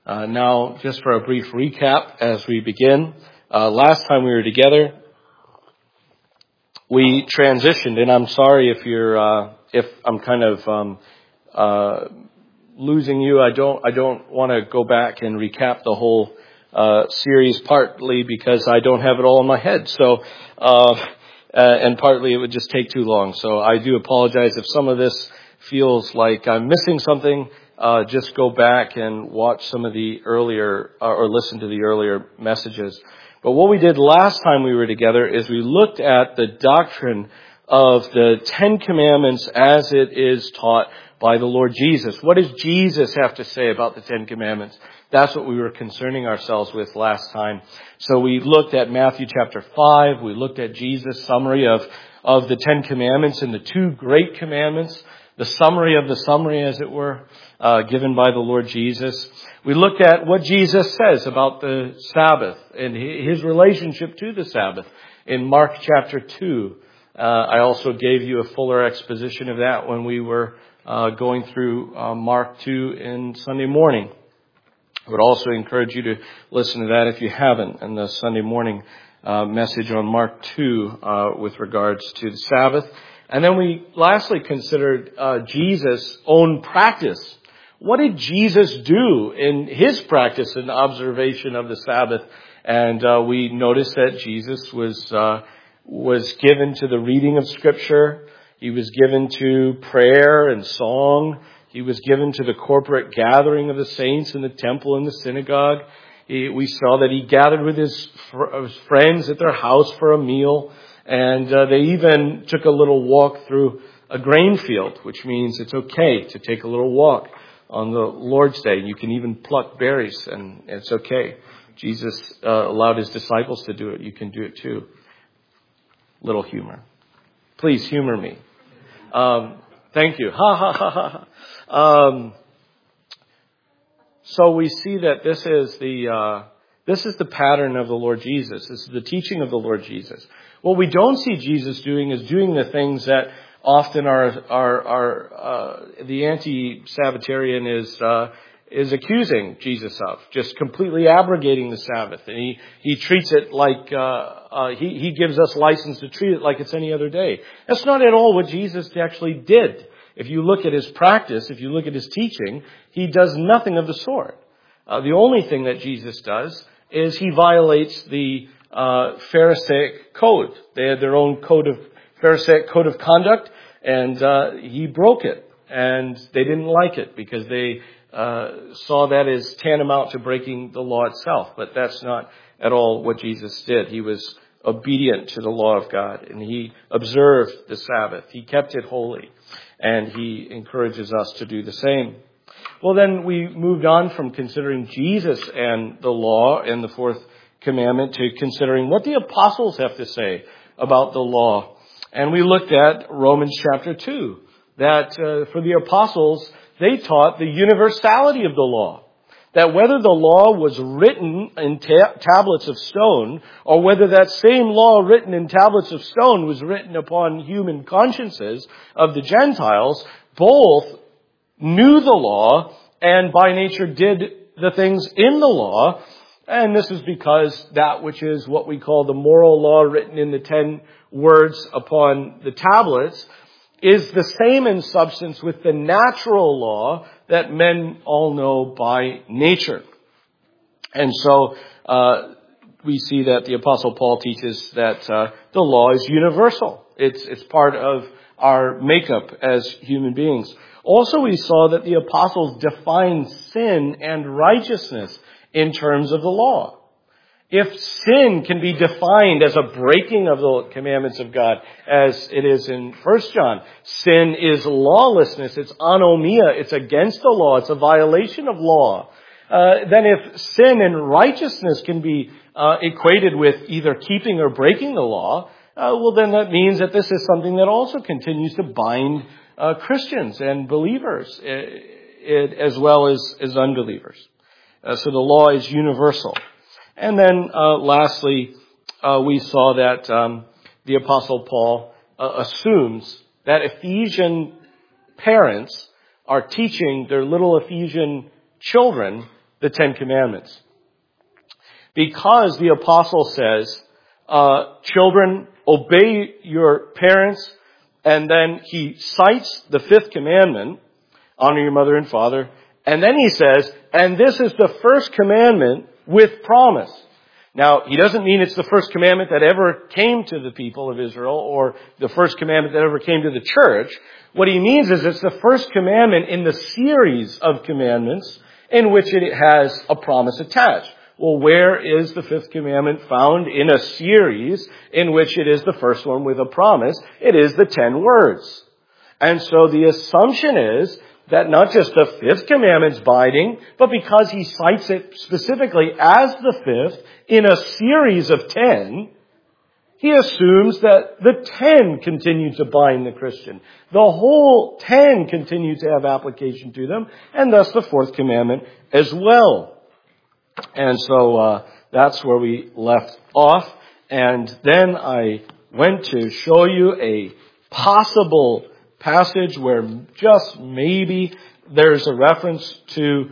Now, just for a brief recap as we begin, last time we were together, we transitioned, and I'm sorry if I'm kind of losing you. I don't want to go back and recap the whole series, partly because I don't have it all in my head. So, and partly it would just take too long. So I do apologize if some of this feels like I'm missing something. Just go back and watch some of the earlier, or listen to the earlier messages. But what we did last time we were together is we looked at the doctrine of the Ten Commandments as it is taught by the Lord Jesus. What does Jesus have to say about the Ten Commandments? That's what we were concerning ourselves with last time. So we looked at Matthew chapter 5. We looked at Jesus' summary of the Ten Commandments and the two great commandments. The summary of the summary, as it were, given by the Lord Jesus. We looked at what Jesus says about the Sabbath and his relationship to the Sabbath in Mark chapter 2. I also gave you a fuller exposition of that when we were going through Mark 2 in Sunday morning. I would also encourage you to listen to that if you haven't, in the Sunday morning message on Mark 2 with regards to the Sabbath. And then we lastly considered Jesus' own practice. What did Jesus do in his practice and observation of the Sabbath? And we noticed that Jesus was given to the reading of Scripture. He was given to prayer and song. He was given to the corporate gathering of the saints in the temple and the synagogue. We saw that he gathered with his friends at their house for a meal. And they even took a little walk through a grain field, which means it's okay to take a little walk on the Lord's Day. You can even pluck berries, and it's okay. Jesus allowed his disciples to do it. You can do it too. Little humor. Please humor me. Thank you. Ha ha ha ha. So we see that this is the pattern of the Lord Jesus. This is the teaching of the Lord Jesus. What we don't see Jesus doing is doing the things that often the anti-Sabbatarian is accusing Jesus of, just completely abrogating the Sabbath. And he treats it like he gives us license to treat it like it's any other day. That's not at all what Jesus actually did. If you look at his practice, if you look at his teaching, he does nothing of the sort. The only thing that Jesus does is he violates the Pharisaic code. They had their own Pharisaic code of conduct, and he broke it. And they didn't like it because they saw that as tantamount to breaking the law itself. But that's not at all what Jesus did. He was obedient to the law of God, and he observed the Sabbath. He kept it holy, and he encourages us to do the same. Well, then we moved on from considering Jesus and the law and the fourth commandment to considering what the apostles have to say about the law. And we looked at Romans chapter 2, that for the apostles, they taught the universality of the law. That whether the law was written in tablets of stone, or whether that same law written in tablets of stone was written upon human consciences of the Gentiles, both knew the law and by nature did the things in the law. And this is because that which is what we call the moral law written in the 10 words upon the tablets is the same in substance with the natural law that men all know by nature. And so we see that the Apostle Paul teaches that the law is universal. It's part of our makeup as human beings. Also, we saw that the apostles defined sin and righteousness in terms of the law. If sin can be defined as a breaking of the commandments of God, as it is in 1 John, sin is lawlessness, it's anomia, it's against the law, it's a violation of law. Then if sin and righteousness can be equated with either keeping or breaking the law, well then that means that this is something that also continues to bind Christians and believers as well as unbelievers. So the law is universal. And then lastly, we saw that the Apostle Paul assumes that Ephesian parents are teaching their little Ephesian children the Ten Commandments. Because the apostle says, children, obey your parents, and then he cites the fifth commandment, honor your mother and father, and then he says, and this is the first commandment with promise. Now, he doesn't mean it's the first commandment that ever came to the people of Israel or the first commandment that ever came to the church. What he means is it's the first commandment in the series of commandments in which it has a promise attached. Well, where is the fifth commandment found in a series in which it is the first one with a promise? It is the 10 words. And so the assumption is that not just the fifth commandment's binding, but because he cites it specifically as the fifth in a series of 10, he assumes that the 10 continue to bind the Christian. The whole 10 continue to have application to them, and thus the fourth commandment as well. And so that's where we left off. And then I went to show you a possible passage where just maybe there's a reference to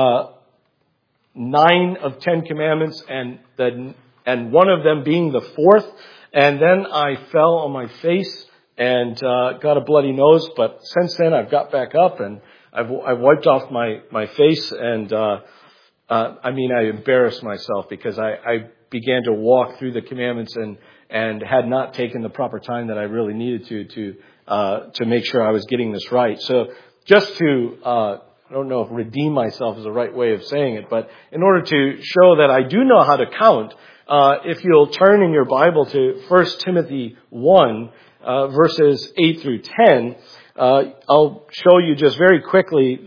9 of 10 commandments and one of them being the fourth. And then I fell on my face and got a bloody nose. But since then I've got back up and I've wiped off my face and I embarrassed myself because I began to walk through the commandments and had not taken the proper time that I really needed to make sure I was getting this right. So just to, I don't know if redeem myself is the right way of saying it, but in order to show that I do know how to count, if you'll turn in your Bible to 1 Timothy 1, verses 8 through 10, I'll show you just very quickly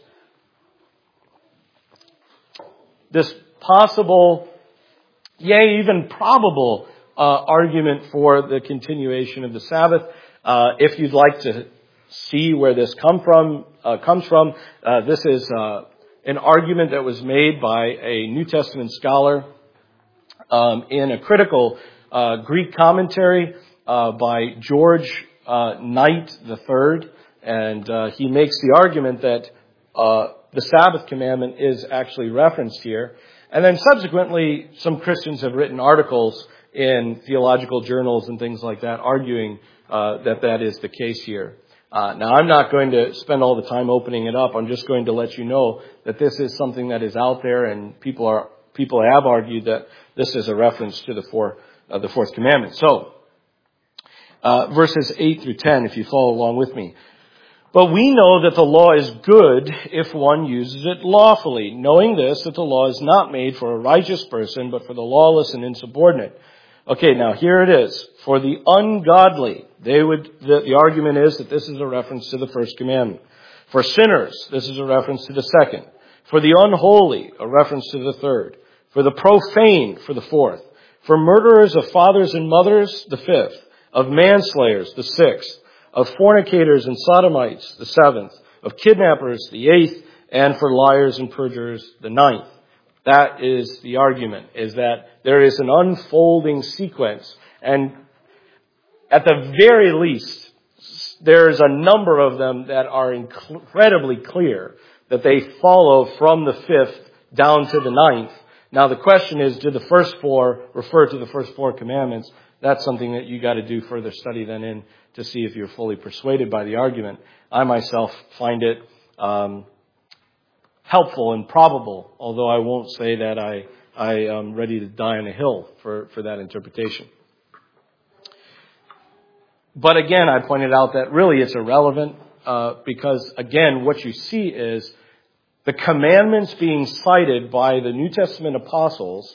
this possible, yea, even probable argument for the continuation of the Sabbath. If you'd like to see where this comes from, this is an argument that was made by a New Testament scholar in a critical Greek commentary by George Knight III, and he makes the argument that the Sabbath commandment is actually referenced here. And then subsequently, some Christians have written articles in theological journals and things like that arguing that is the case here. Now, I'm not going to spend all the time opening it up. I'm just going to let you know that this is something that is out there, and people have argued that this is a reference to the fourth commandment. So, verses 8 through 10, if you follow along with me. But we know that the law is good if one uses it lawfully, knowing this, that the law is not made for a righteous person, but for the lawless and insubordinate. Okay, now here it is. For the ungodly, the argument is that this is a reference to the first commandment. For sinners, this is a reference to the second. For the unholy, a reference to the third. For the profane, for the fourth. For murderers of fathers and mothers, the fifth. Of manslayers, the sixth. Of fornicators and sodomites, the seventh. Of kidnappers, the eighth. And for liars and perjurers, the ninth. That is the argument, is that there is an unfolding sequence. And at the very least, there's a number of them that are incredibly clear that they follow from the fifth down to the ninth. Now the question is, do the first four refer to the first four commandments? That's something that you got to do further study then in to see if you're fully persuaded by the argument. I myself find it helpful and probable, although I won't say that I am ready to die on a hill for that interpretation. But again, I pointed out that really it's irrelevant because, again, what you see is the commandments being cited by the New Testament apostles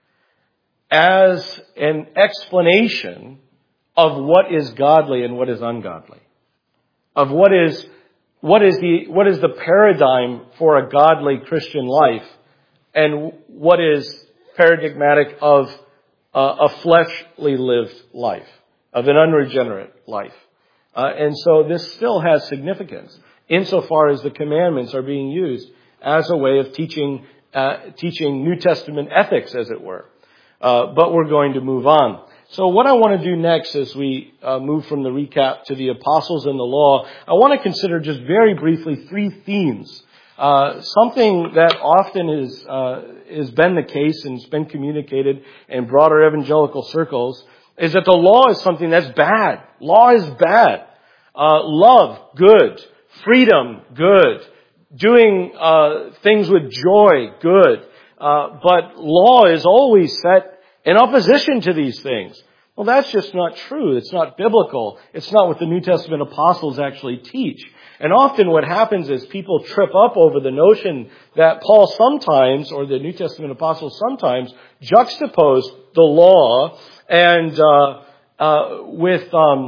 as an explanation of what is godly and what is ungodly, of what is the paradigm for a godly Christian life, and what is paradigmatic of a fleshly lived life, of an unregenerate life. And so this still has significance insofar as the commandments are being used as a way of teaching New Testament ethics, as it were. But we're going to move on. So what I want to do next as we move from the recap to the apostles and the law, I want to consider just very briefly three themes Something that often is been the case and has been communicated in broader evangelical circles is that the law is something that's bad. Law is bad. Love, good. Freedom, good. Doing things with joy, good. But law is always set in opposition to these things. Well, that's just not true. It's not biblical. It's not what the New Testament apostles actually teach. And often what happens is people trip up over the notion that Paul sometimes, or the New Testament apostles sometimes, juxtapose the law and with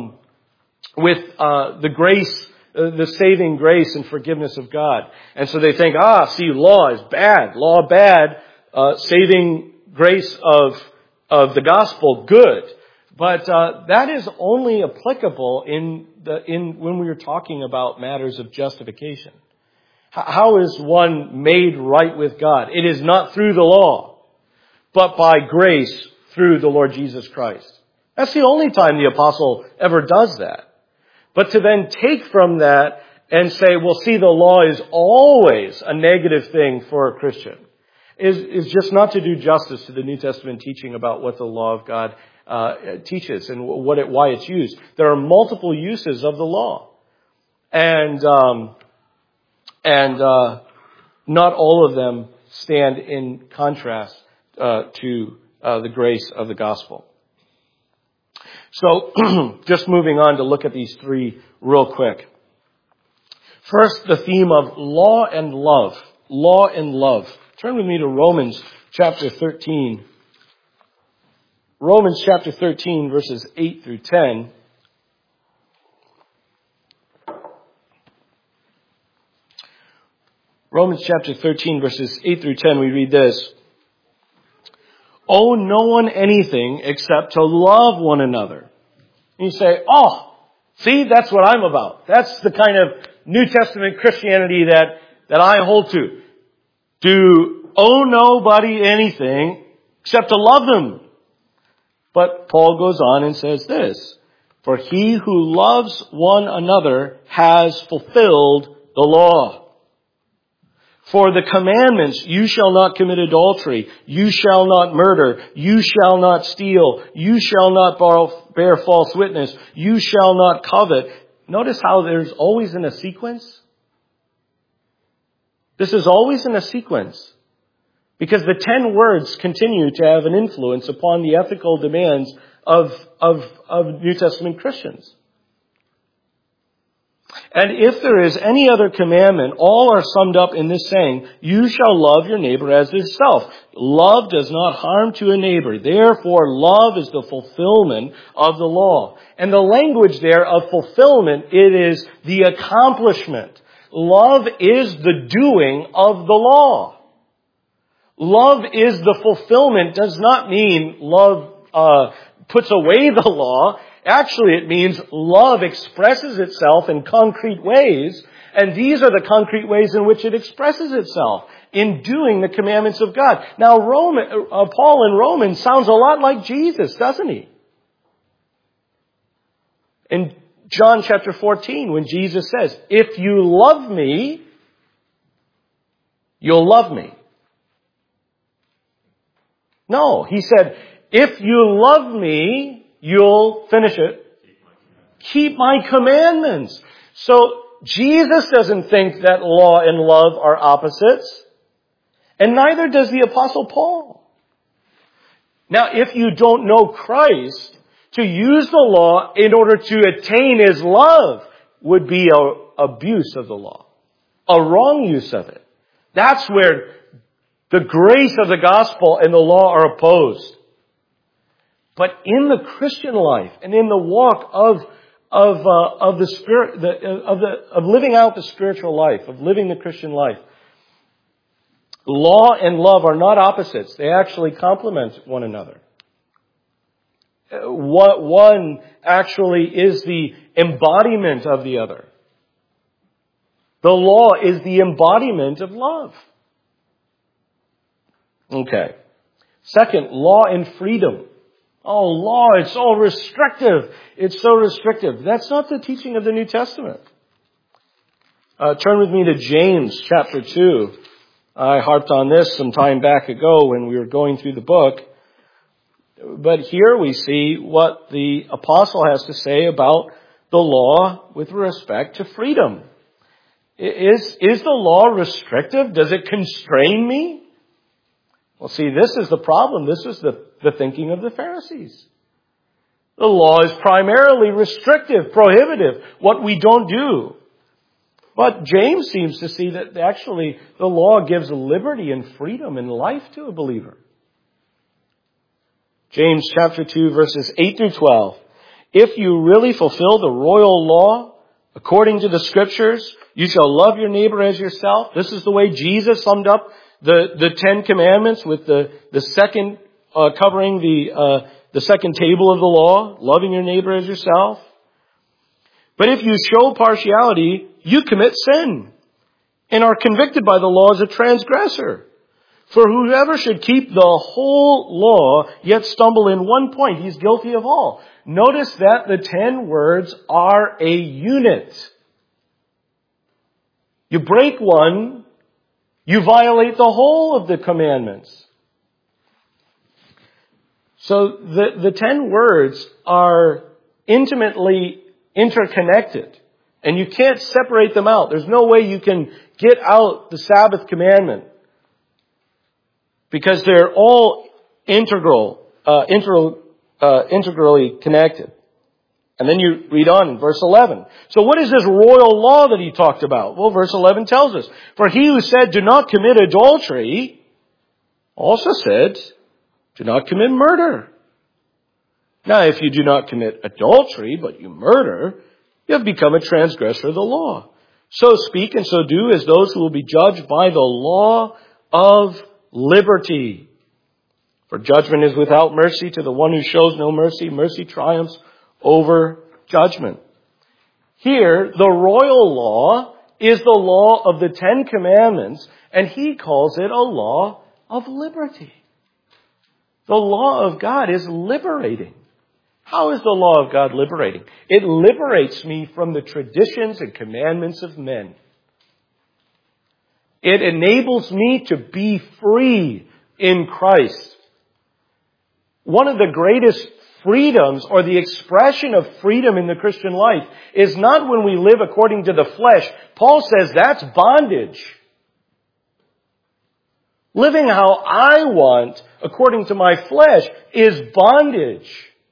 the grace, the saving grace and forgiveness of God. And so they think, see, law is bad. Law bad, saving grace of the gospel good. But that is only applicable when we are talking about matters of justification. How is one made right with God? It is not through the law, but by grace through the Lord Jesus Christ. That's the only time the apostle ever does that. But to then take from that and say, well, see, the law is always a negative thing for a Christian, is just not to do justice to the New Testament teaching about what the law of God teaches and why it's used. There are multiple uses of the law, and not all of them stand in contrast to the grace of the gospel. So, just moving on to look at these three real quick. First, the theme of law and love. Law and love. Turn with me to Romans chapter 13. Romans chapter 13, verses 8 through 10. Romans chapter 13, verses 8 through 10, we read this. Owe no one anything except to love one another. And you say, see, that's what I'm about. That's the kind of New Testament Christianity that I hold to. To owe nobody anything except to love them. But Paul goes on and says this, for he who loves one another has fulfilled the law. For the commandments, you shall not commit adultery, you shall not murder, you shall not steal, you shall not bear false witness, you shall not covet. Notice how there's always in a sequence? This is always in a sequence. Because the 10 words continue to have an influence upon the ethical demands of New Testament Christians. And if there is any other commandment, all are summed up in this saying, you shall love your neighbor as yourself. Love does not harm to a neighbor. Therefore, love is the fulfillment of the law. And the language there of fulfillment, it is the accomplishment. Love is the doing of the law. Love is the fulfillment does not mean love puts away the law. Actually, it means love expresses itself in concrete ways, and these are the concrete ways in which it expresses itself, in doing the commandments of God. Now, Paul in Romans sounds a lot like Jesus, doesn't he? In John chapter 14, when Jesus says, if you love me, you'll love me. No, he said, if you love me, you'll finish it. Keep my commandments. So Jesus doesn't think that law and love are opposites. And neither does the Apostle Paul. Now, if you don't know Christ, to use the law in order to attain His love would be an abuse of the law. A wrong use of it. That's where the grace of the gospel and the law are opposed. But in the Christian life and in the walk of the spirit, of living out the spiritual life, of living the Christian life, law and love are not opposites. They actually complement one another. One actually is the embodiment of the other. The law is the embodiment of love. Okay. Second, law and freedom. Oh, law, it's so restrictive. It's so restrictive. That's not the teaching of the New Testament. Turn with me to James chapter 2. I harped on this some time back ago when we were going through the book. But here we see what the apostle has to say about the law with respect to freedom. Is the law restrictive? Does it constrain me? Well, see, this is the problem. This is the thinking of the Pharisees. The law is primarily restrictive, prohibitive, what we don't do. But James seems to see that actually the law gives liberty and freedom and life to a believer. James chapter 2 verses 8 through 12. If you really fulfill the royal law according to the Scriptures, you shall love your neighbor as yourself. This is the way Jesus summed up the Ten Commandments with the second covering the second table of the law, loving your neighbor as yourself. But if you show partiality, you commit sin and are convicted by the law as a transgressor. For whoever should keep the whole law, yet stumble in one point, he's guilty of all. Notice that the 10 words are a unit. You break one, you violate the whole of the commandments. So the 10 words are intimately interconnected. And you can't separate them out. There's no way you can get out the Sabbath commandment. Because they're all integrally connected. And then you read on in verse 11. So what is this royal law that he talked about? Well, verse 11 tells us, for he who said, do not commit adultery, also said, do not commit murder. Now, if you do not commit adultery, but you murder, you have become a transgressor of the law. So speak and so do as those who will be judged by the law of liberty. For judgment is without mercy to the one who shows no mercy. Mercy triumphs over judgment. Here, the royal law is the law of the 10 Commandments, and he calls it a law of liberty. The law of God is liberating. How is the law of God liberating? It liberates me from the traditions and commandments of men. It enables me to be free in Christ. One of the greatest freedoms, or the expression of freedom in the Christian life, is not when we live according to the flesh. Paul says that's bondage. Living how I want according to my flesh is bondage.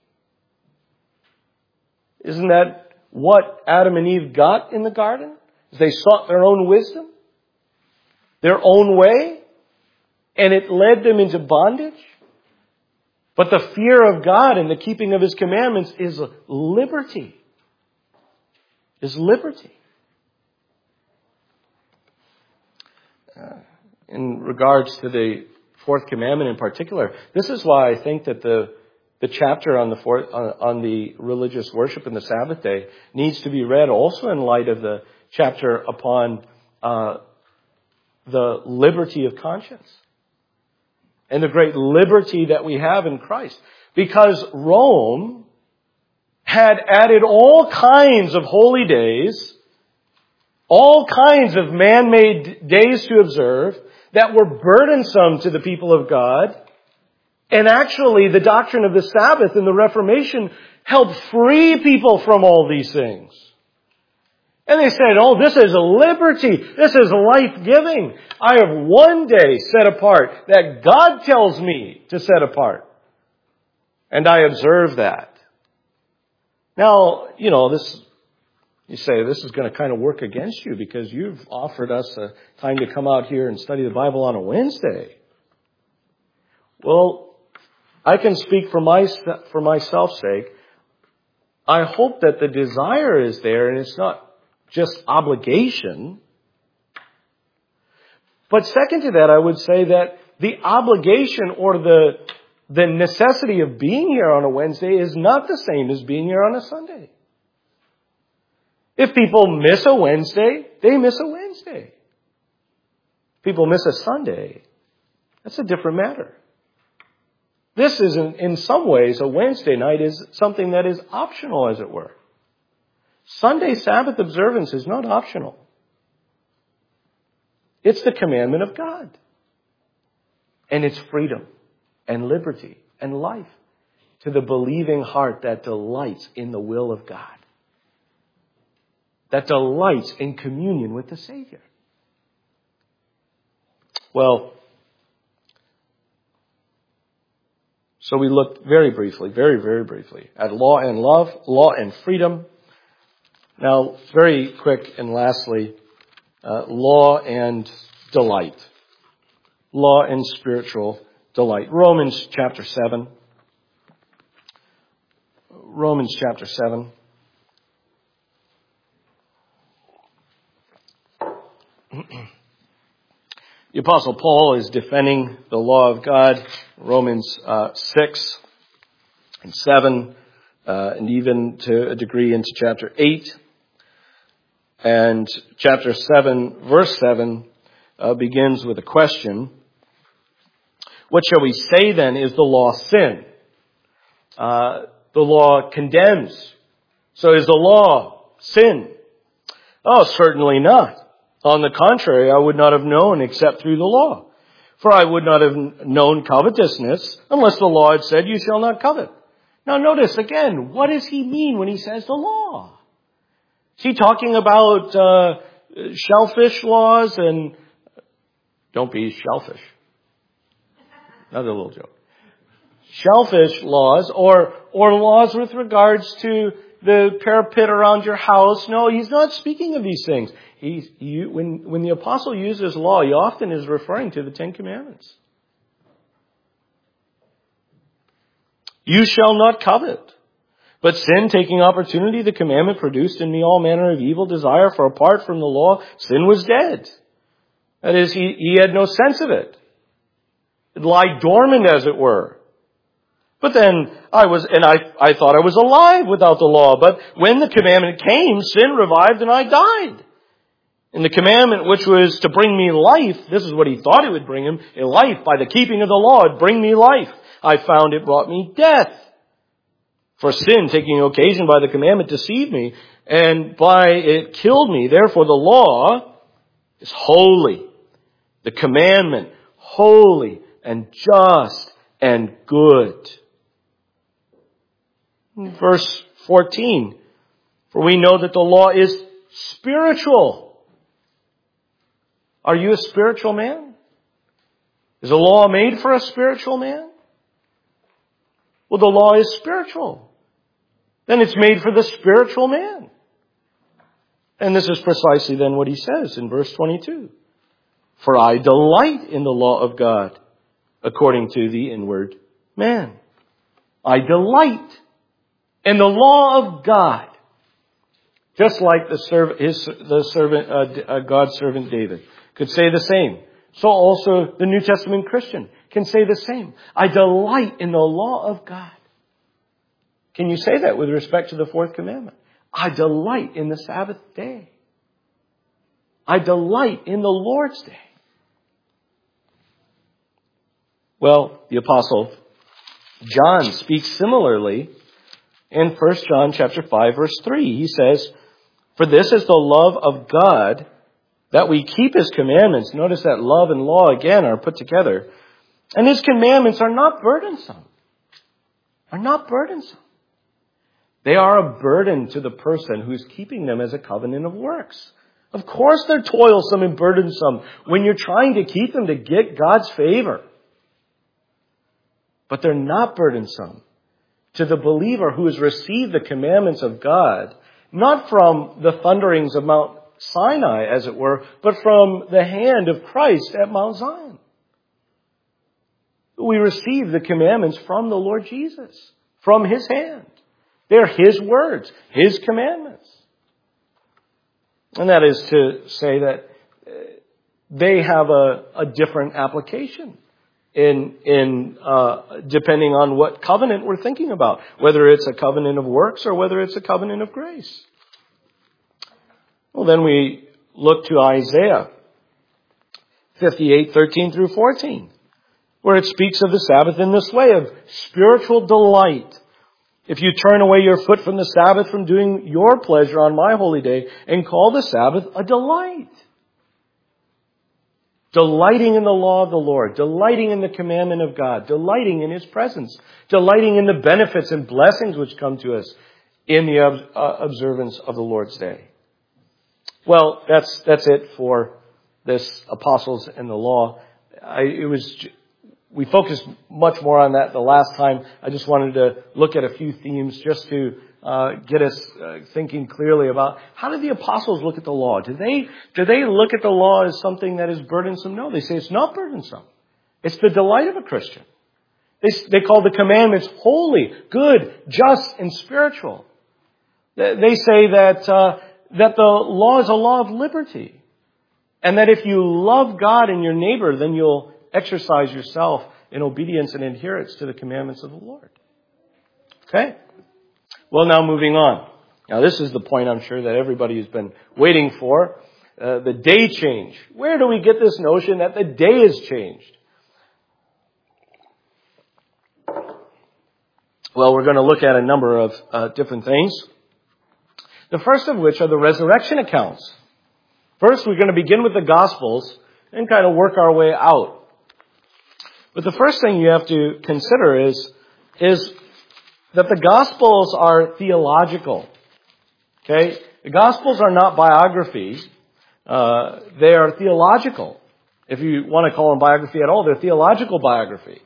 Isn't that what Adam and Eve got in the garden? They sought their own wisdom, their own way, and it led them into bondage. But the fear of God and the keeping of His commandments is liberty. Is liberty. In regards to the fourth commandment in particular, this is why I think that the chapter on the religious worship and the Sabbath day needs to be read also in light of the chapter upon the liberty of conscience and the great liberty that we have in Christ. Because Rome had added all kinds of holy days, all kinds of man-made days to observe that were burdensome to the people of God. And actually, the doctrine of the Sabbath in the Reformation helped free people from all these things. And they said, oh, this is a liberty. This is life-giving. I have one day set apart that God tells me to set apart. And I observe that. Now, you say this is going to kind of work against you because you've offered us a time to come out here and study the Bible on a Wednesday. Well, I can speak for myself's sake. I hope that the desire is there and it's not just obligation. But second to that, I would say that the obligation or the necessity of being here on a Wednesday is not the same as being here on a Sunday. If people miss a Wednesday, they miss a Wednesday. If people miss a Sunday, that's a different matter. This is, in some ways, a Wednesday night is something that is optional, as it were. Sunday Sabbath observance is not optional. It's the commandment of God. And it's freedom and liberty and life to the believing heart that delights in the will of God. That delights in communion with the Savior. Well, so we looked very briefly, very, very briefly, at law and love, law and freedom. Now, very quick and lastly, law and delight. Law and spiritual delight. Romans chapter 7. Romans chapter 7. The Apostle Paul is defending the law of God. Romans 6 and 7, and even to a degree into chapter 8. And chapter 7, verse 7, begins with a question. What shall we say then? Is the law sin? The law condemns. So is the law sin? Oh, certainly not. On the contrary, I would not have known except through the law. For I would not have known covetousness unless the law had said, you shall not covet. Now notice again, what does he mean when he says the law? Is he talking about shellfish laws and... Don't be shellfish. Another little joke. Shellfish laws or laws with regards to the parapet around your house. No, he's not speaking of these things. When the apostle uses law, he often is referring to the Ten Commandments. You shall not covet. But sin, taking opportunity, the commandment produced in me all manner of evil desire, for apart from the law, sin was dead. That is, he had no sense of it. It lied dormant, as it were. But then I thought I was alive without the law. But when the commandment came, sin revived and I died. And the commandment which was to bring me life, this is what he thought it would bring him, a life by the keeping of the law, it'd bring me life. I found it brought me death. For sin, taking occasion by the commandment, deceived me, and by it killed me. Therefore the law is holy. The commandment, holy and just and good. Verse 14. For we know that the law is spiritual. Are you a spiritual man? Is the law made for a spiritual man? Well, the law is spiritual. Then it's made for the spiritual man. And this is precisely then what he says in verse 22. For I delight in the law of God according to the inward man. I delight in the law of God. Just like God's servant David could say the same. So also the New Testament Christian can say the same. I delight in the law of God. Can you say that with respect to the fourth commandment? I delight in the Sabbath day. I delight in the Lord's day. Well, the Apostle John speaks similarly in 1 John chapter 5, verse 3. He says, for this is the love of God, that we keep His commandments. Notice that love and law again are put together. And His commandments are not burdensome. Are not burdensome. They are a burden to the person who's keeping them as a covenant of works. Of course they're toilsome and burdensome when you're trying to keep them to get God's favor. But they're not burdensome to the believer who has received the commandments of God, not from the thunderings of Mount Sinai, as it were, but from the hand of Christ at Mount Zion. We receive the commandments from the Lord Jesus, from His hand. They're His words, His commandments. And that is to say that they have a different application in depending on what covenant we're thinking about, whether it's a covenant of works or whether it's a covenant of grace. Well, then we look to Isaiah 58:13 through 14, where it speaks of the Sabbath in this way, of spiritual delight. If you turn away your foot from the Sabbath, from doing your pleasure on my holy day, and call the Sabbath a delight. delighting in the law of the Lord, delighting in the commandment of God, delighting in His presence, delighting in the benefits and blessings which come to us in the observance of the Lord's day. Well, that's it for this apostles and the law. We focused much more on that the last time. I just wanted to look at a few themes just to get us thinking clearly about how did the apostles look at the law? Do they look at the law as something that is burdensome? No, they say it's not burdensome. It's the delight of a Christian. They call the commandments holy, good, just, and spiritual. They say that the law is a law of liberty. And that if you love God and your neighbor, then you'll exercise yourself in obedience and adherence to the commandments of the Lord. Okay? Well, now moving on. Now this is the point I'm sure that everybody has been waiting for. The day change. Where do we get this notion that the day is changed? Well, we're going to look at a number of different things. The first of which are the resurrection accounts. First, we're going to begin with the Gospels and kind of work our way out. But the first thing you have to consider is that the Gospels are theological. Okay? The Gospels are not biographies. They are theological. If you want to call them biography at all, they're theological biography.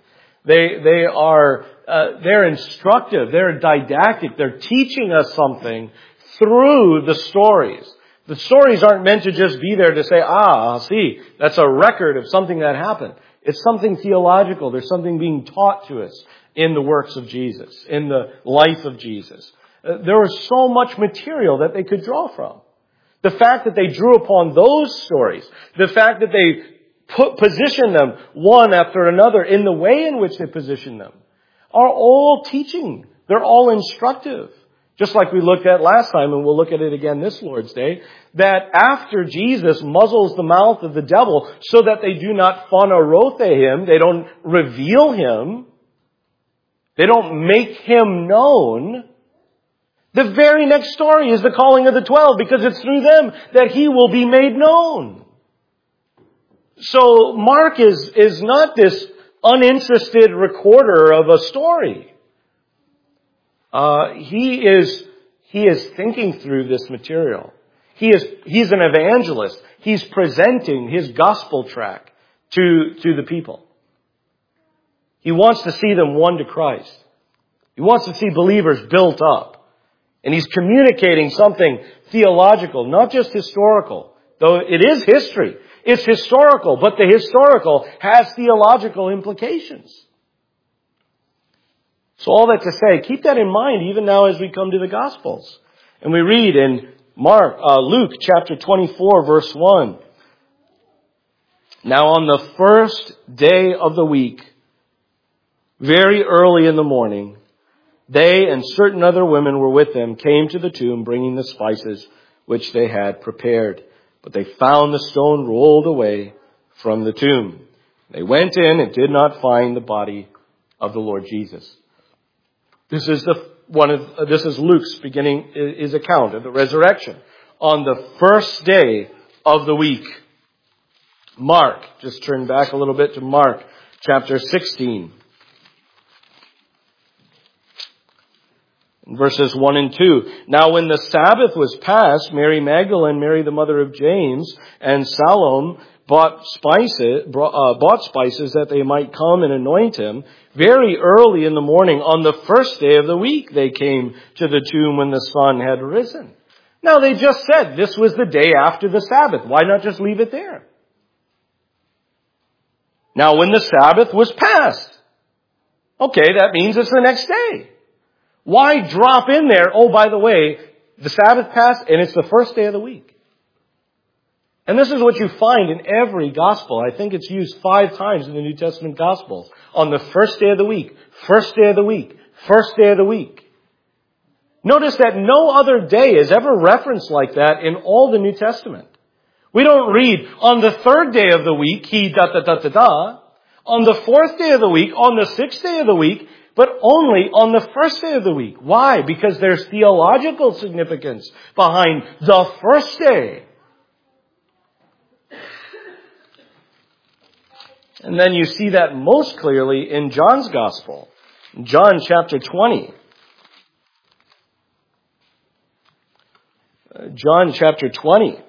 They're instructive. They're didactic. They're teaching us something through the stories. The stories aren't meant to just be there to say, see, that's a record of something that happened. It's something theological. There's something being taught to us in the works of Jesus, in the life of Jesus. There was so much material that they could draw from. The fact that they drew upon those stories, the fact that they positioned them one after another in the way in which they positioned them, are all teaching. They're all instructive. Just like we looked at last time, and we'll look at it again this Lord's Day, that after Jesus muzzles the mouth of the devil so that they do not phanerothe him, they don't reveal him, they don't make him known, the very next story is the calling of the 12, because it's through them that he will be made known. So Mark is not this uninterested recorder of a story. He is thinking through this material. He's an evangelist. He's presenting his gospel tract to the people. He wants to see them won to Christ. He wants to see believers built up. And he's communicating something theological, not just historical. Though it is history. It's historical, but the historical has theological implications. So all that to say, keep that in mind even now as we come to the Gospels. And we read in Luke chapter 24 verse 1. Now on the first day of the week, very early in the morning, they and certain other women were with them, came to the tomb bringing the spices which they had prepared. But they found the stone rolled away from the tomb. They went in and did not find the body of the Lord Jesus. This is Luke's beginning his account of the resurrection on the first day of the week. Mark, just turn back a little bit to Mark chapter 16. Verses 1 and 2. Now when the Sabbath was past, Mary Magdalene, Mary the mother of James, and Salome bought spices that they might come and anoint him. Very early in the morning, on the first day of the week, they came to the tomb when the sun had risen. Now they just said this was the day after the Sabbath. Why not just leave it there? Now when the Sabbath was past. Okay, that means it's the next day. Why drop in there, oh, by the way, the Sabbath passed and it's the first day of the week? And this is what you find in every gospel. I think it's used 5 times in the New Testament Gospels. On the first day of the week, first day of the week, first day of the week. Notice that no other day is ever referenced like that in all the New Testament. We don't read, on the 3rd day of the week, he da-da-da-da-da. On the 4th day of the week, on the 6th day of the week, but only on the first day of the week. Why? Because there's theological significance behind the first day. And then you see that most clearly in John's Gospel. John chapter 20. John chapter 20.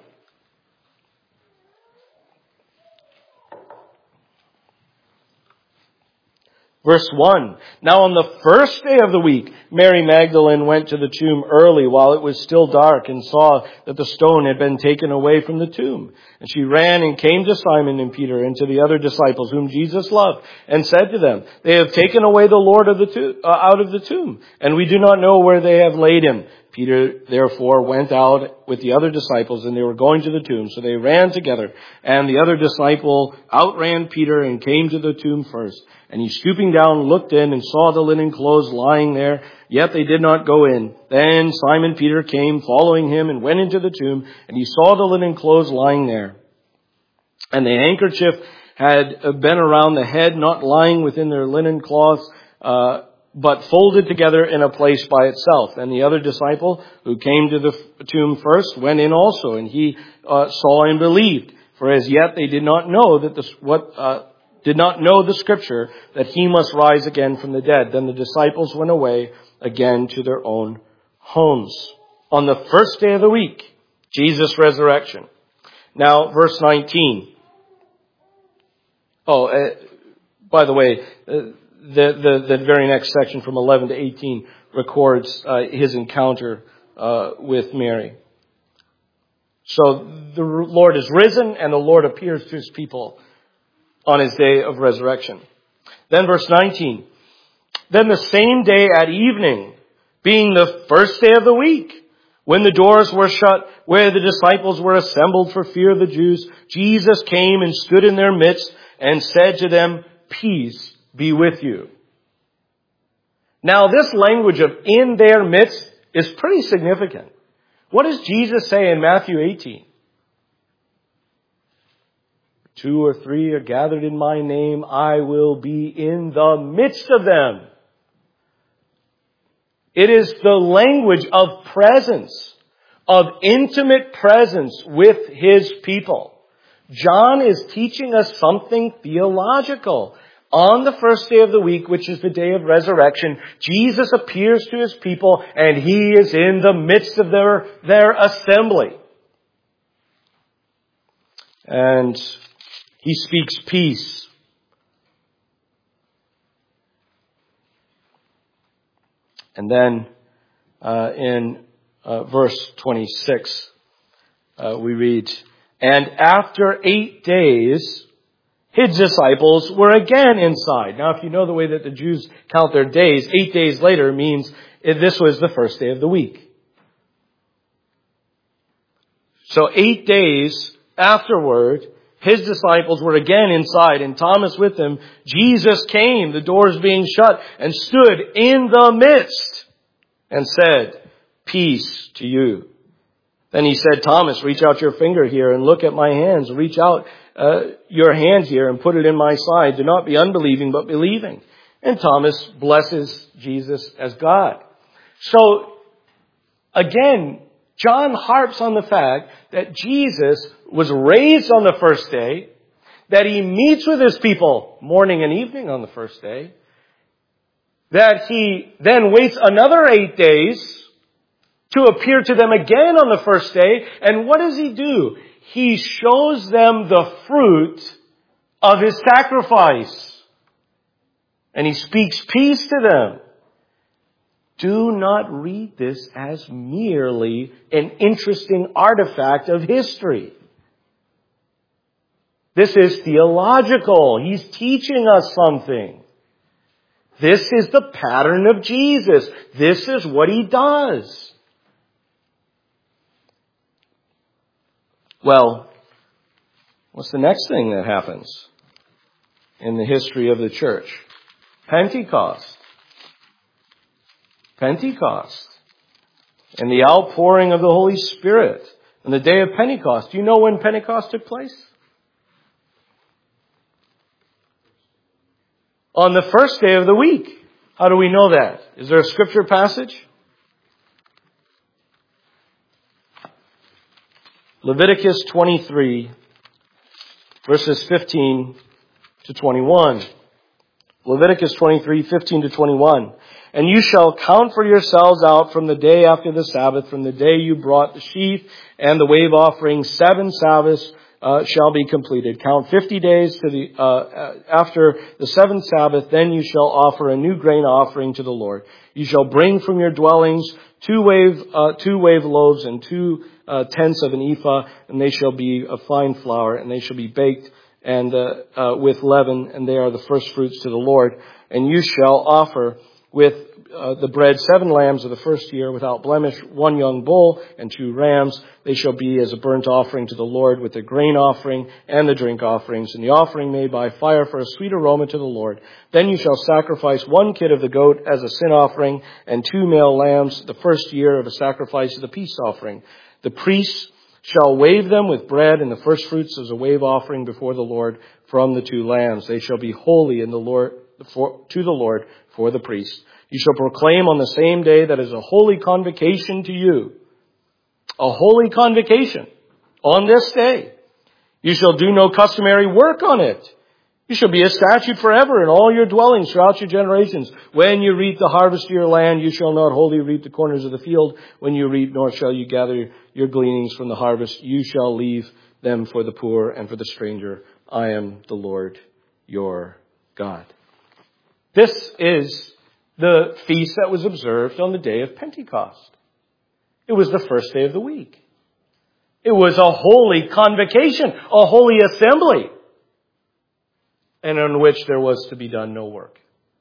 Verse 1. Now on the first day of the week, Mary Magdalene went to the tomb early while it was still dark and saw that the stone had been taken away from the tomb. And she ran and came to Simon and Peter and to the other disciples whom Jesus loved and said to them, "They have taken away the Lord out of the tomb, and we do not know where they have laid him." Peter therefore went out with the other disciples, and they were going to the tomb. So they ran together, and the other disciple outran Peter and came to the tomb first. And he, stooping down, looked in and saw the linen clothes lying there, yet they did not go in. Then Simon Peter came, following him, and went into the tomb, and he saw the linen clothes lying there. And the handkerchief had been around the head, not lying within their linen cloths, but folded together in a place by itself. And the other disciple, who came to the tomb first, went in also, and he saw and believed. For as yet they did not know did not know the scripture that he must rise again from the dead. Then the disciples went away again to their own homes. On the first day of the week, Jesus' resurrection. Now, verse 19. By the way, the very next section from 11 to 18 records his encounter with Mary. So the Lord is risen and the Lord appears to his people on his day of resurrection. Then verse 19. Then the same day at evening, being the first day of the week, when the doors were shut, where the disciples were assembled for fear of the Jews, Jesus came and stood in their midst and said to them, "Peace be with you." Now this language of "in their midst" is pretty significant. What does Jesus say in Matthew 18? 2 or 3 are gathered in my name, I will be in the midst of them. It is the language of presence, of intimate presence with his people. John is teaching us something theological. On the first day of the week, which is the day of resurrection, Jesus appears to his people and he is in the midst of their assembly. And he speaks peace. And then in verse 26, we read, "And after 8 days, his disciples were again inside." Now, if you know the way that the Jews count their days, 8 days later means this was the first day of the week. So 8 days afterward, his disciples were again inside, and Thomas with them. Jesus came, the doors being shut, and stood in the midst and said, "Peace to you." Then he said, "Thomas, reach out your finger here and look at my hands. Reach out your hand here and put it in my side. Do not be unbelieving, but believing." And Thomas blesses Jesus as God. So, again, John harps on the fact that Jesus was raised on the first day, that he meets with his people morning and evening on the first day, that he then waits another 8 days to appear to them again on the first day. And what does he do? He shows them the fruit of his sacrifice. And he speaks peace to them. Do not read this as merely an interesting artifact of history. This is theological. He's teaching us something. This is the pattern of Jesus. This is what he does. Well, what's the next thing that happens in the history of the church? Pentecost. Pentecost. And the outpouring of the Holy Spirit. And the day of Pentecost. Do you know when Pentecost took place? On the first day of the week. How do we know that? Is there a scripture passage? Leviticus 23, verses 15 to 21. Leviticus 23:15 to 21. And you shall count for yourselves out from the day after the Sabbath, from the day you brought the sheaf and the wave offering, 7 Sabbaths shall be completed. Count 50 days to the after the 7th Sabbath, then you shall offer a new grain offering to the Lord. You shall bring from your dwellings 2 wave loaves and 2 tenths of an ephah, and they shall be of fine flour, and they shall be baked and with leaven, and they are the first fruits to the Lord. And you shall offer with the bread 7 lambs of the first year without blemish, 1 young bull and 2 rams. They shall be as a burnt offering to the Lord with the grain offering and the drink offerings, and the offering made by fire for a sweet aroma to the Lord. Then you shall sacrifice 1 kid of the goat as a sin offering, and 2 male lambs the first year of a sacrifice of the peace offering. The priests shall wave them with bread and the first fruits as a wave offering before the Lord from the 2 lambs. They shall be holy in the Lord to the Lord for the priest. You shall proclaim on the same day that is a holy convocation to you. A holy convocation on this day. You shall do no customary work on it. You shall be a statute forever in all your dwellings throughout your generations. When you reap the harvest of your land, you shall not wholly reap the corners of the field. When you reap, nor shall you gather your gleanings from the harvest. You shall leave them for the poor and for the stranger. I am the Lord your God. This is the feast that was observed on the day of Pentecost. It was the first day of the week. It was a holy convocation, a holy assembly, and on which there was to be done no work.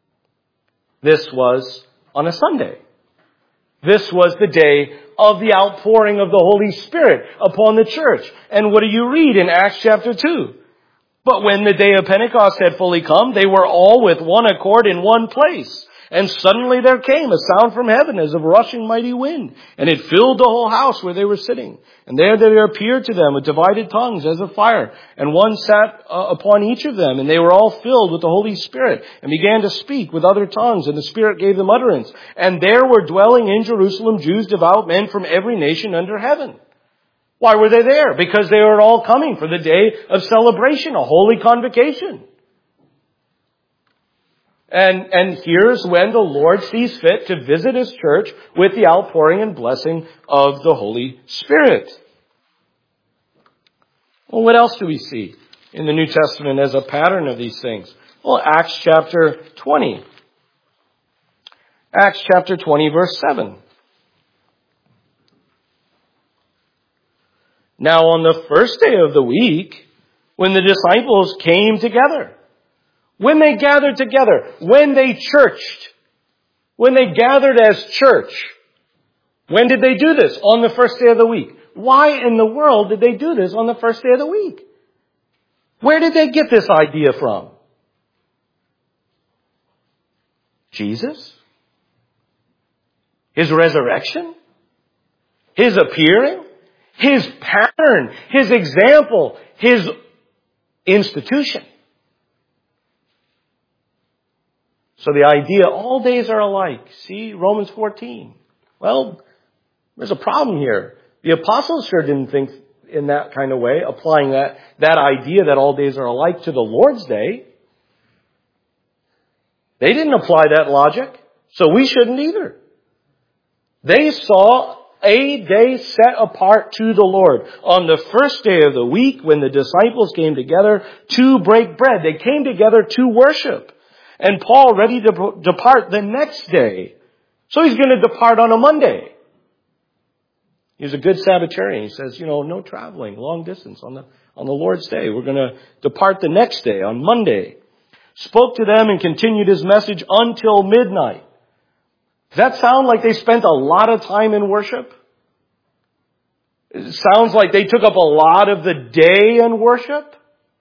This was on a Sunday. This was the day of the outpouring of the Holy Spirit upon the church. And what do you read in Acts chapter 2? But when the day of Pentecost had fully come, they were all with one accord in one place. And suddenly there came a sound from heaven as of rushing mighty wind, and it filled the whole house where they were sitting. And there appeared to them with divided tongues as of fire, and one sat upon each of them, and they were all filled with the Holy Spirit, and began to speak with other tongues, and the Spirit gave them utterance. And there were dwelling in Jerusalem Jews, devout men from every nation under heaven. Why were they there? Because they were all coming for the day of celebration, a holy convocation. And here's when the Lord sees fit to visit His church with the outpouring and blessing of the Holy Spirit. Well, what else do we see in the New Testament as a pattern of these things? Well, Acts chapter 20. Acts chapter 20, verse 7. Now on the first day of the week, when the disciples came together, when they gathered together, when they churched, when they gathered as church, when did they do this? On the first day of the week. Why in the world did they do this on the first day of the week? Where did they get this idea from? Jesus? His resurrection? His appearing? His pattern? His example? His institution? So the idea, all days are alike. See, Romans 14. Well, there's a problem here. The apostles sure didn't think in that kind of way, applying that idea that all days are alike to the Lord's Day. They didn't apply that logic, so we shouldn't either. They saw a day set apart to the Lord. On the first day of the week, when the disciples came together to break bread, they came together to worship. And Paul ready to depart the next day. So he's going to depart on a Monday. He's a good Sabbatarian. He says, no traveling, long distance on the Lord's Day. We're going to depart the next day on Monday. Spoke to them and continued his message until midnight. Does that sound like they spent a lot of time in worship? It sounds like they took up a lot of the day in worship.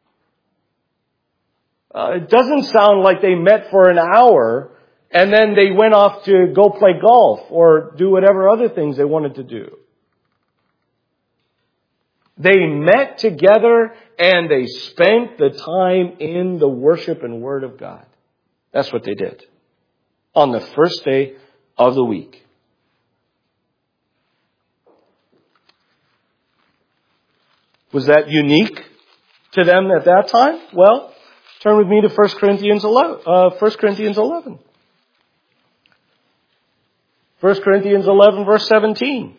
It doesn't sound like they met for an hour and then they went off to go play golf or do whatever other things they wanted to do. They met together and they spent the time in the worship and Word of God. That's what they did on the first day of the week. Was that unique to them at that time? Well, Turn with me to 1 Corinthians 11. 1 Corinthians 11. 1 Corinthians 11, verse 17.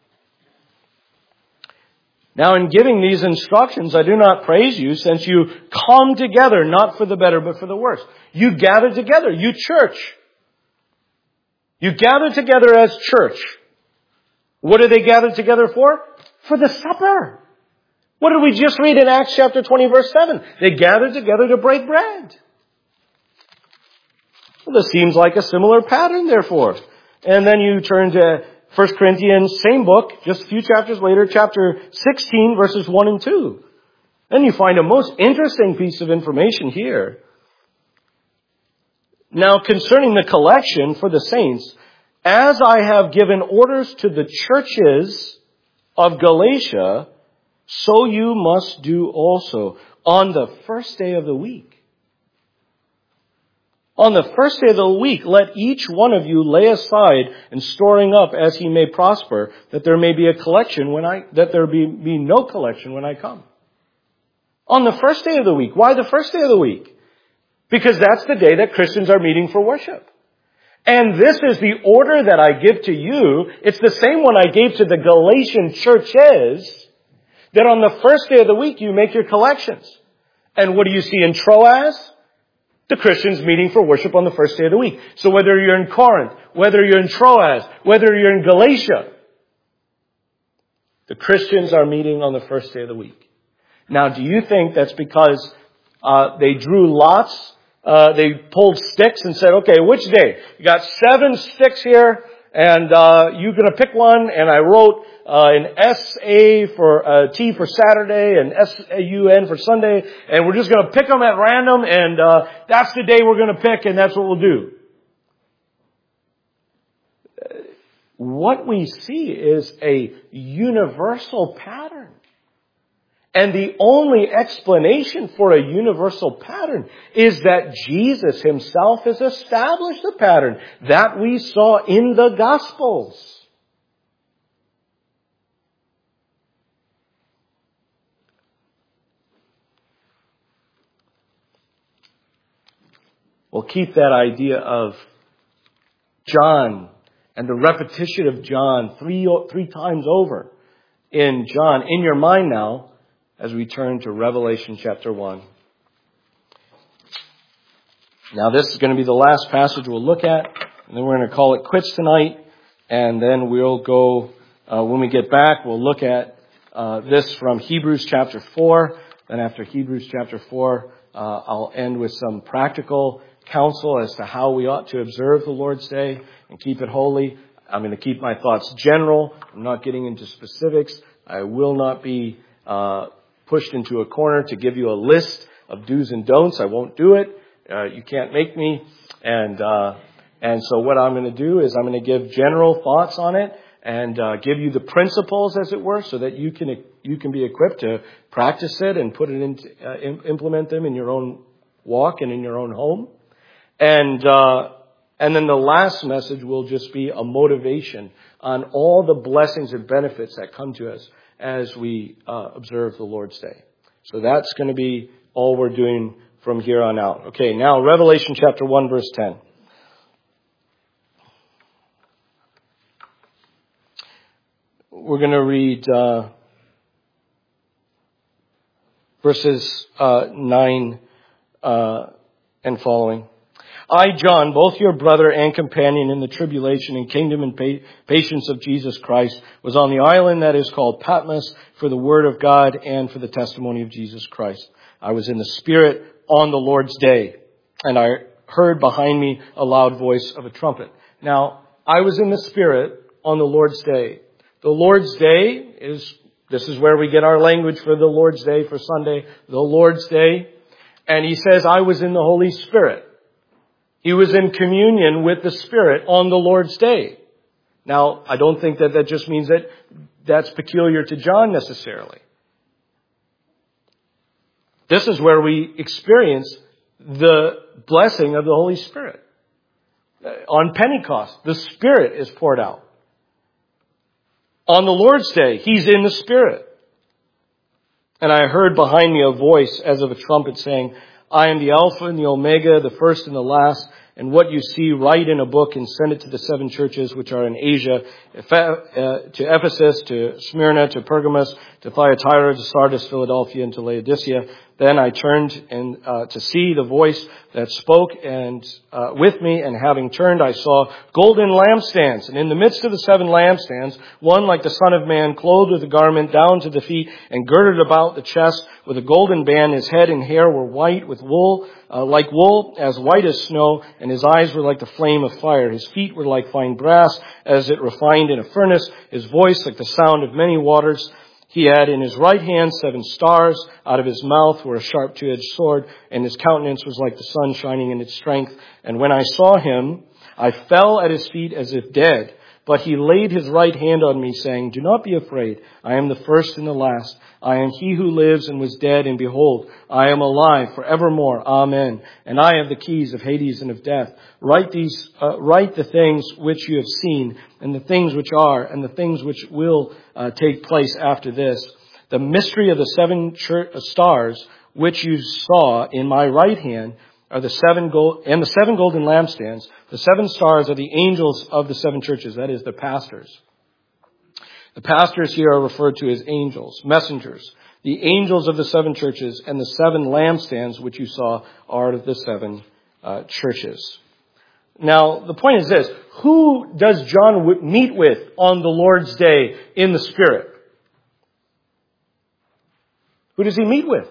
Now in giving these instructions, I do not praise you, since you come together, not for the better, but for the worse. You gather together, you church. You gather together as church. What do they gather together for? For the supper. What did we just read in Acts chapter 20, verse 7? They gathered together to break bread. Well, this seems like a similar pattern, therefore. And then you turn to 1 Corinthians, same book, just a few chapters later, chapter 16, verses 1 and 2. Then you find a most interesting piece of information here. Now, concerning the collection for the saints, as I have given orders to the churches of Galatia, so you must do also on the first day of the week. On the first day of the week, let each one of you lay aside and storing up as he may prosper, that there may be a collection that there be no collection when I come. On the first day of the week. Why the first day of the week? Because that's the day that Christians are meeting for worship. And this is the order that I give to you. It's the same one I gave to the Galatian churches, that on the first day of the week you make your collections. And what do you see in Troas? The Christians meeting for worship on the first day of the week. So whether you're in Corinth, whether you're in Troas, whether you're in Galatia, the Christians are meeting on the first day of the week. Now, do you think that's because they drew lots? They pulled sticks and said, okay, which day? You got 7 sticks here, and you're going to pick one. And I wrote an S-A for T for Saturday and S-A-U-N for Sunday. And we're just going to pick them at random. And that's the day we're going to pick, and that's what we'll do. What we see is a universal pattern. And the only explanation for a universal pattern is that Jesus himself has established a pattern that we saw in the Gospels. We'll keep that idea of John and the repetition of John three times over in John in your mind now, as we turn to Revelation chapter 1. Now this is going to be the last passage we'll look at, and then we're going to call it quits tonight, and then we'll go, when we get back, we'll look at this from Hebrews chapter 4. Then after Hebrews chapter 4, I'll end with some practical counsel as to how we ought to observe the Lord's Day and keep it holy. I'm going to keep my thoughts general. I'm not getting into specifics. I will not be pushed into a corner to give you a list of do's and don'ts. I won't do it. You can't make me. And so what I'm going to do is I'm going to give general thoughts on it and give you the principles, as it were, so that you can be equipped to practice it and put it into implement them in your own walk and in your own home. And then the last message will just be a motivation on all the blessings and benefits that come to us as we observe the Lord's Day. So that's going to be all we're doing from here on out. Okay, now Revelation chapter 1, verse 10. We're going to read verses 9 and following. I, John, both your brother and companion in the tribulation and kingdom and patience of Jesus Christ, was on the island that is called Patmos for the word of God and for the testimony of Jesus Christ. I was in the Spirit on the Lord's day, and I heard behind me a loud voice of a trumpet. Now, I was in the Spirit on the Lord's day. The Lord's day this is where we get our language for the Lord's day for Sunday, the Lord's day. And he says, I was in the Holy Spirit. He was in communion with the Spirit on the Lord's day. Now, I don't think that just means that that's peculiar to John necessarily. This is where we experience the blessing of the Holy Spirit. On Pentecost, the Spirit is poured out. On the Lord's day, He's in the Spirit. And I heard behind me a voice as of a trumpet saying, I am the Alpha and the Omega, the first and the last. And what you see, write in a book and send it to the 7 churches which are in Asia, to Ephesus, to Smyrna, to Pergamos, to Thyatira, to Sardis, Philadelphia, and to Laodicea. Then I turned to see the voice that spoke with me, and having turned, I saw golden lampstands. And in the midst of the 7 lampstands, one like the Son of Man, clothed with a garment down to the feet, and girded about the chest with a golden band. His head and hair were white with wool, like wool, as white as snow, and his eyes were like the flame of fire. His feet were like fine brass, as it refined in a furnace. His voice like the sound of many waters. He had in his right hand 7 stars. Out of his mouth were a sharp 2-edged sword, and his countenance was like the sun shining in its strength. And when I saw him, I fell at his feet as if dead. But he laid his right hand on me, saying, Do not be afraid. I am the first and the last. I am he who lives and was dead, and behold, I am alive forevermore. Amen. And I have the keys of Hades and of death. Write the things which you have seen, and the things which are, and the things which will take place after this. The mystery of the 7 stars which you saw in my right hand are the 7 golden lampstands. The 7 stars are the angels of the 7 churches, that is, the pastors. The pastors here are referred to as angels, messengers. The angels of the 7 churches, and the 7 lampstands which you saw are the 7 churches. Now, the point is this: who does John meet with on the Lord's Day in the Spirit? Who does he meet with?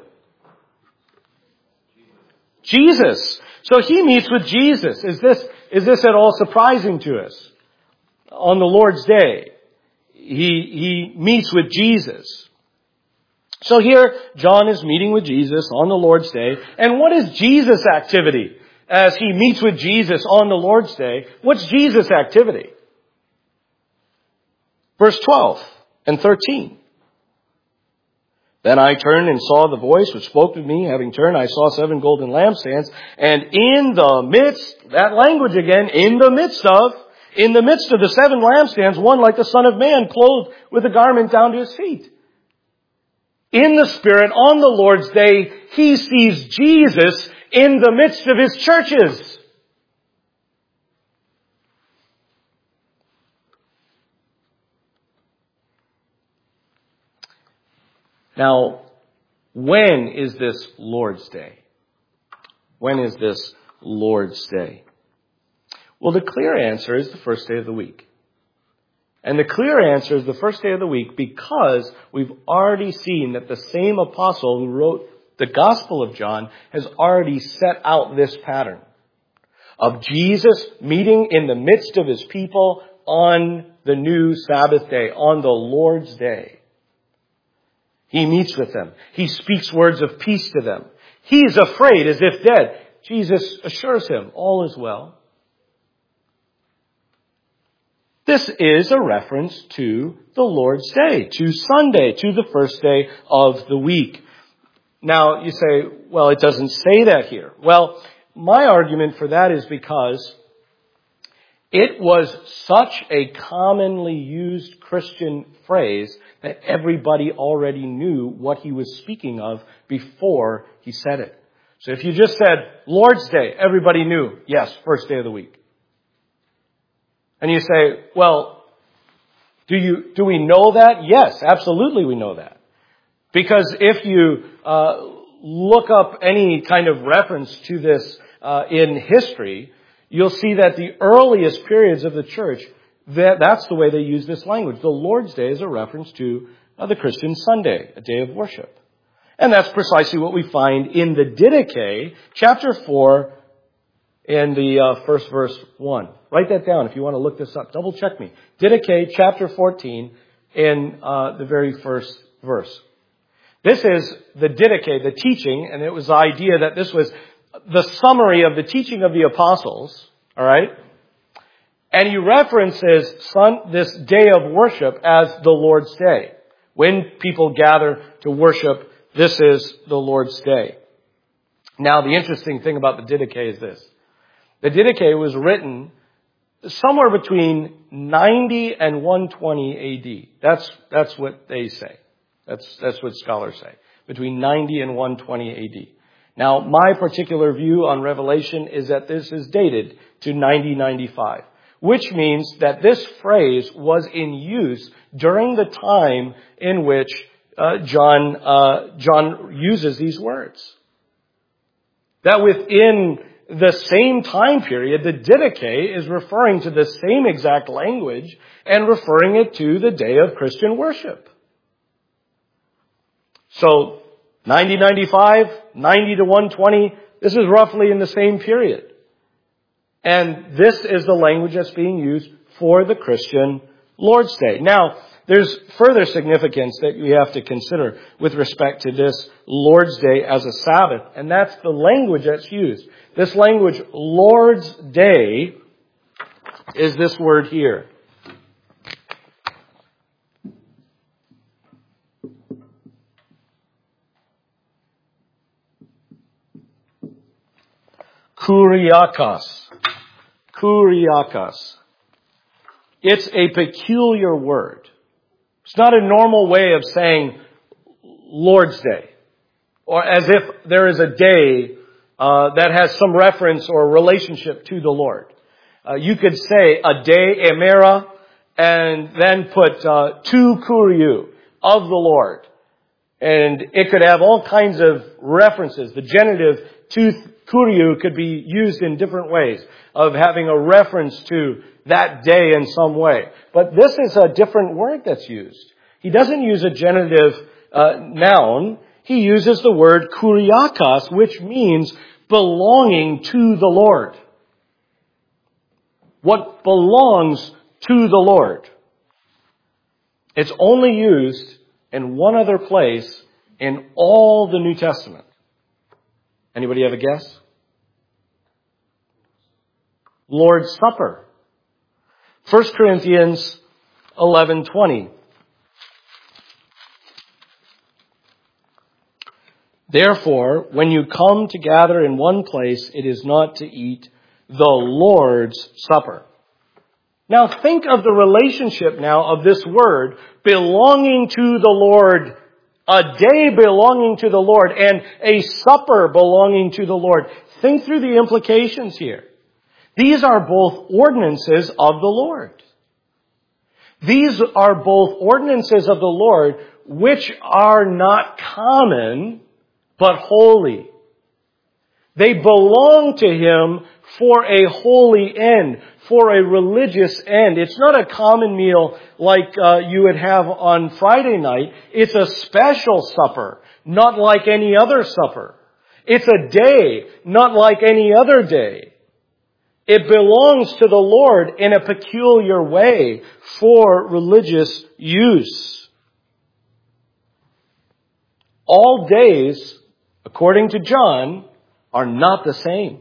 Jesus. So he meets with Jesus. Is this at all surprising to us? On the Lord's Day, he meets with Jesus. So here, John is meeting with Jesus on the Lord's Day. And what is Jesus' activity as he meets with Jesus on the Lord's Day? What's Jesus' activity? Verse 12 and 13. Then I turned and saw the voice which spoke with me. Having turned, I saw 7 golden lampstands. And in the midst, that language again, in the midst of the 7 lampstands, one like the Son of Man, clothed with a garment down to his feet. In the Spirit, on the Lord's Day, he sees Jesus in the midst of his churches. Now, when is this Lord's Day? When is this Lord's Day? Well, the clear answer is the first day of the week. And the clear answer is the first day of the week because we've already seen that the same apostle who wrote the Gospel of John has already set out this pattern of Jesus meeting in the midst of his people on the new Sabbath day, on the Lord's Day. He meets with them. He speaks words of peace to them. He is afraid as if dead. Jesus assures him all is well. This is a reference to the Lord's Day, to Sunday, to the first day of the week. Now, you say, well, it doesn't say that here. Well, my argument for that is because it was such a commonly used Christian phrase that everybody already knew what he was speaking of before he said it. So if you just said, Lord's Day, everybody knew, yes, first day of the week. And you say, well, do we know that? Yes, absolutely we know that. Because if you look up any kind of reference to this in history, you'll see that the earliest periods of the church, that's the way they use this language. The Lord's Day is a reference to the Christian Sunday, a day of worship. And that's precisely what we find in the Didache, chapter 4, in the first verse 1. Write that down if you want to look this up. Double check me. Didache, chapter 14, in the very first verse. This is the Didache, the teaching, and it was the idea that this was the summary of the teaching of the apostles, all right? And he references this day of worship as the Lord's Day. When people gather to worship, this is the Lord's Day. Now, the interesting thing about the Didache is this. The Didache was written somewhere between 90 and 120 AD. That's what they say. That's what scholars say. Between 90 and 120 AD. Now, my particular view on Revelation is that this is dated to 90-95, which means that this phrase was in use during the time in which John uses these words. That within the same time period, the Didache is referring to the same exact language and referring it to the day of Christian worship. So, 90-95, 90-120, this is roughly in the same period. And this is the language that's being used for the Christian Lord's Day. Now, there's further significance that we have to consider with respect to this Lord's Day as a Sabbath, and that's the language that's used. This language, Lord's Day, is this word here. Kuriakos. Kuriakos. It's a peculiar word. It's not a normal way of saying Lord's Day, or as if there is a day that has some reference or relationship to the Lord. You could say a day, emera, and then put tu kuriou, of the Lord. And it could have all kinds of references. The genitive tu kuriou could be used in different ways of having a reference to that day in some way. But this is a different word that's used. He doesn't use a genitive noun. He uses the word kuriakos, which means belonging to the Lord. What belongs to the Lord. It's only used in one other place in all the New Testament. Anybody have a guess? Lord's Supper. 1 Corinthians 11:20. Therefore, when you come to gather in one place, it is not to eat the Lord's Supper. Now think of the relationship now of this word belonging to the Lord, a day belonging to the Lord, and a supper belonging to the Lord. Think through the implications here. These are both ordinances of the Lord. These are both ordinances of the Lord which are not common, but holy. They belong to Him for a holy end, for a religious end. It's not a common meal like you would have on Friday night. It's a special supper, not like any other supper. It's a day, not like any other day. It belongs to the Lord in a peculiar way for religious use. All days, according to John, are not the same.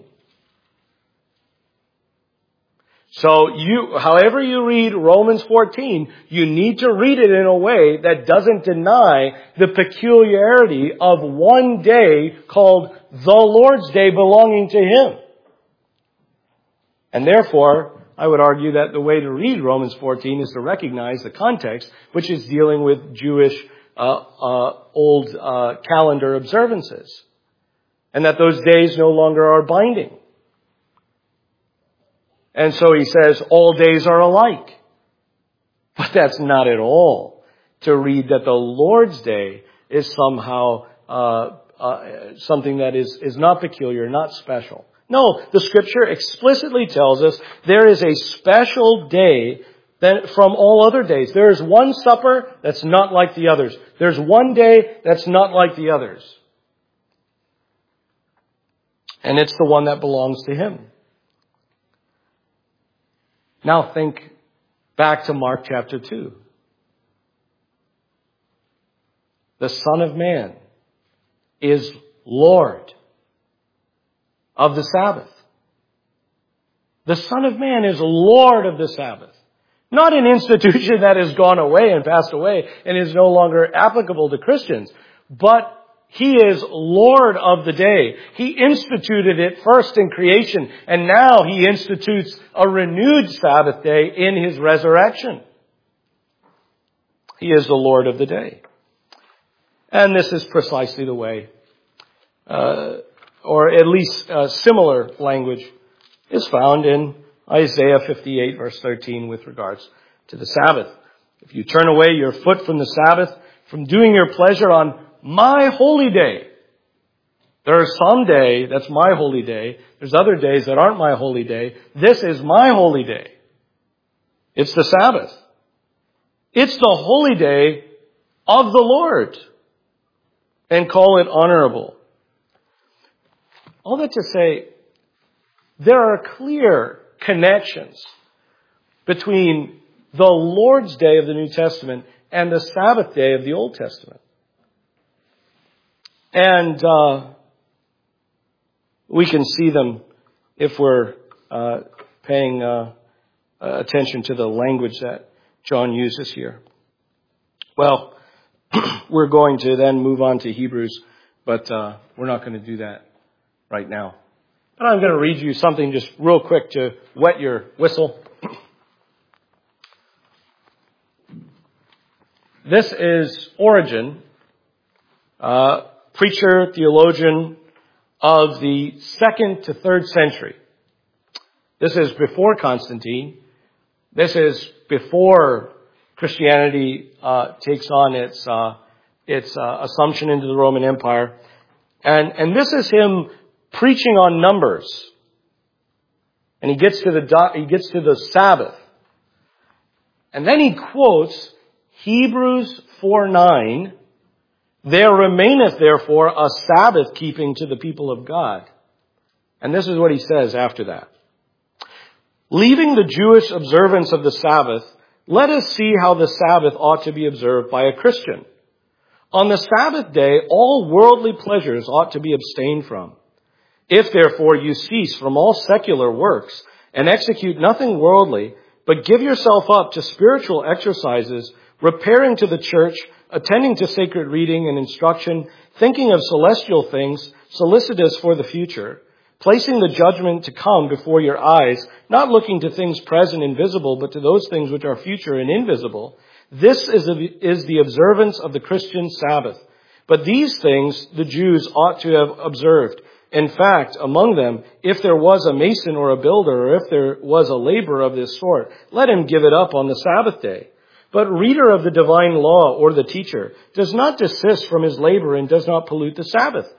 So however you read Romans 14, you need to read it in a way that doesn't deny the peculiarity of one day called the Lord's Day belonging to Him. And therefore, I would argue that the way to read Romans 14 is to recognize the context, which is dealing with Jewish old calendar observances. And that those days no longer are binding. And so he says, all days are alike. But that's not at all to read that the Lord's Day is somehow something that is not peculiar, not special. No, the Scripture explicitly tells us there is a special day from all other days. There is one supper that's not like the others. There's one day that's not like the others. And it's the one that belongs to Him. Now think back to Mark chapter 2. The Son of Man is Lord of the Sabbath. The Son of Man is Lord of the Sabbath. Not an institution that has gone away and passed away and is no longer applicable to Christians, but He is Lord of the day. He instituted it first in creation, and now He institutes a renewed Sabbath day in His resurrection. He is the Lord of the day. And this is precisely the way or at least similar language, is found in Isaiah 58 verse 13 with regards to the Sabbath. If you turn away your foot from the Sabbath, from doing your pleasure on my holy day. There are some day that's my holy day. There's other days that aren't my holy day. This is my holy day. It's the Sabbath. It's the holy day of the Lord. And call it honorable. All that to say, there are clear connections between the Lord's Day of the New Testament and the Sabbath day of the Old Testament. And we can see them if we're paying attention to the language that John uses here. Well, we're going to then move on to Hebrews, but we're not going to do that right now. And I'm going to read you something just real quick to wet your whistle. This is Origen, preacher, theologian of the 2nd to 3rd century. This is before Constantine. This is before Christianity takes on its assumption into the Roman Empire. And this is him preaching on numbers. And he gets to the Sabbath. And then he quotes Hebrews 4:9, there remaineth therefore a Sabbath keeping to the people of God. And this is what he says after that. Leaving the Jewish observance of the Sabbath, let us see how the Sabbath ought to be observed by a Christian. On the Sabbath day, all worldly pleasures ought to be abstained from. If therefore you cease from all secular works and execute nothing worldly, but give yourself up to spiritual exercises, repairing to the church, attending to sacred reading and instruction, thinking of celestial things, solicitous for the future, placing the judgment to come before your eyes, not looking to things present and visible, but to those things which are future and invisible. This is the observance of the Christian Sabbath. But these things the Jews ought to have observed. In fact, among them, if there was a mason or a builder, or if there was a laborer of this sort, let him give it up on the Sabbath day. But reader of the divine law or the teacher does not desist from his labor and does not pollute the Sabbath.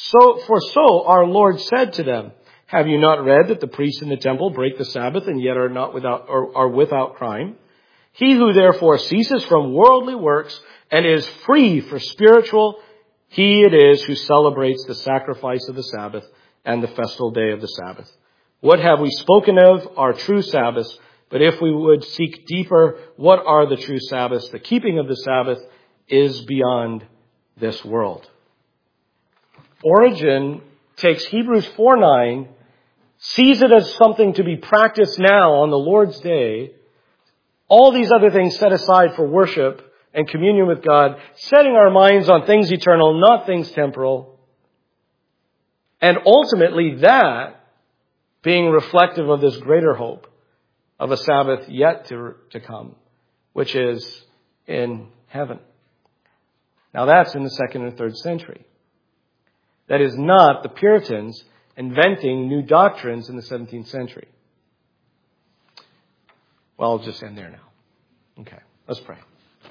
So our Lord said to them, have you not read that the priests in the temple break the Sabbath and yet are without crime? He who therefore ceases from worldly works and is free for spiritual, he it is who celebrates the sacrifice of the Sabbath and the festal day of the Sabbath. What have we spoken of are true Sabbaths, but if we would seek deeper, what are the true Sabbaths? The keeping of the Sabbath is beyond this world. Origen takes Hebrews 4:9, sees it as something to be practiced now on the Lord's day, all these other things set aside for worship and communion with God, setting our minds on things eternal, not things temporal, and ultimately that being reflective of this greater hope of a Sabbath yet to come, which is in heaven. Now that's in the 2nd and 3rd century. That is not the Puritans inventing new doctrines in the 17th century. Well, I'll just end there now. Okay, let's pray.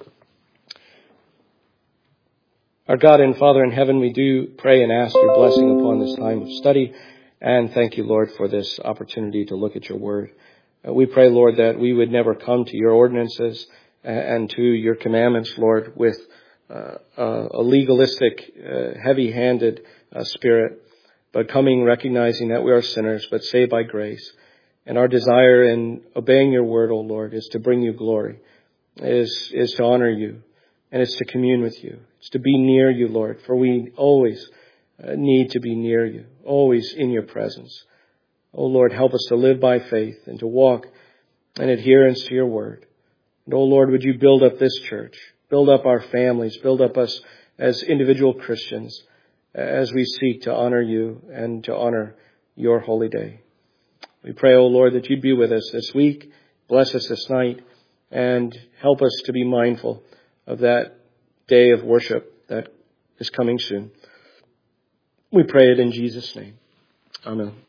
Our God and Father in heaven, we do pray and ask your blessing upon this time of study. And thank you, Lord, for this opportunity to look at your word. We pray, Lord, that we would never come to your ordinances and to your commandments, Lord, with a legalistic, heavy-handed spirit, but coming recognizing that we are sinners, but saved by grace. And our desire in obeying your word, O Lord, is to bring you glory, is to honor you, and it's to commune with you. It's to be near you, Lord, for we always need to be near you, always in your presence. O Lord, help us to live by faith and to walk in adherence to your word. And O Lord, would you build up this church, build up our families, build up us as individual Christians as we seek to honor you and to honor your holy day. We pray, O Lord, that you'd be with us this week, bless us this night, and help us to be mindful of that day of worship that is coming soon. We pray it in Jesus' name. Amen.